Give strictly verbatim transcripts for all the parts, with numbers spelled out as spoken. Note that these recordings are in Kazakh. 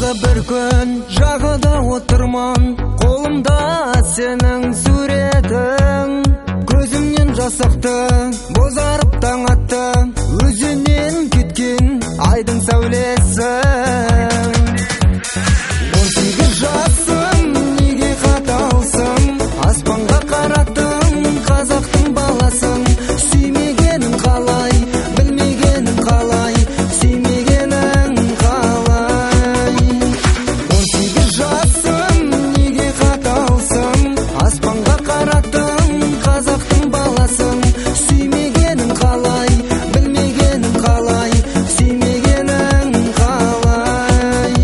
Тағы бір күн жағада отырман, қолымда сенің суретің. Көзімнен жасақты, бозарып таң атты, өзінен кеткен айдың сәулесі. Он сегіз жасым, неге қаталсың? Аспанға қараттың, қазақтың баласын. Сүймегенің қалай, білмегенің қалай, сүймегенің қалай. Он сегіз жасым, неге қаталсың? Аспанға қараттың, қазақтың баласын. Сүймегенің қалай, білмегенің қалай, сүймегенің қалай.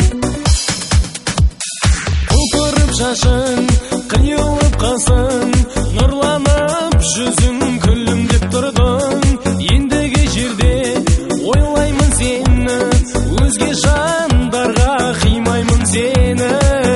Құлпырып шашың, қиылып қасың, нұрланып жүзің, күлімдеп тұрдың. Ендігі жерде ойлаймын сені, өзге жандарға қимаймын сені.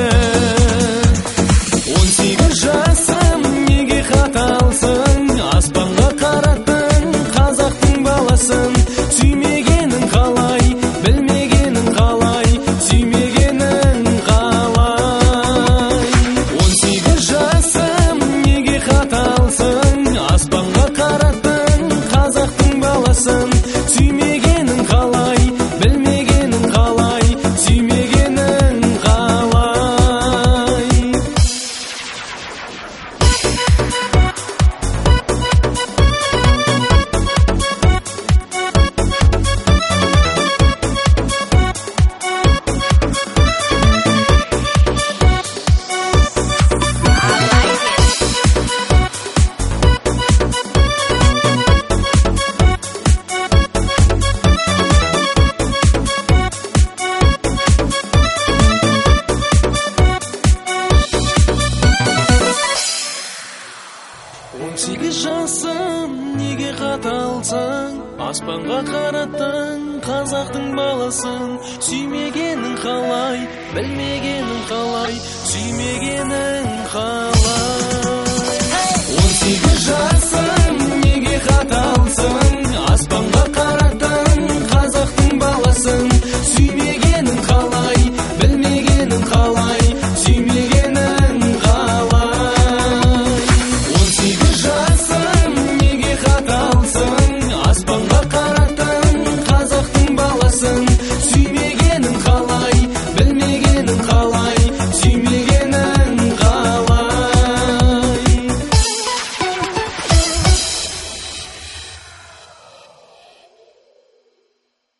Он сегіз жасым, неге қаталсың? Аспанға қараттың, қазақтың баласын. Сүймегенің қалай, білмегенің қалай, сүймегенің қалай. Он сегіз жасым, неге қаталсың? Аспанға қараттың, қазақтың баласын. Сүймегенің қалай, білмегенің қалай, сүймегенің қалай. Он сегіз жасым, неге қаталсың? Аспанға қараттың, қазақтың баласын. Сүймегенің қалай, білмегенің қалай, сүймегенің қалай. Он сегіз жасым, неге қаталсың?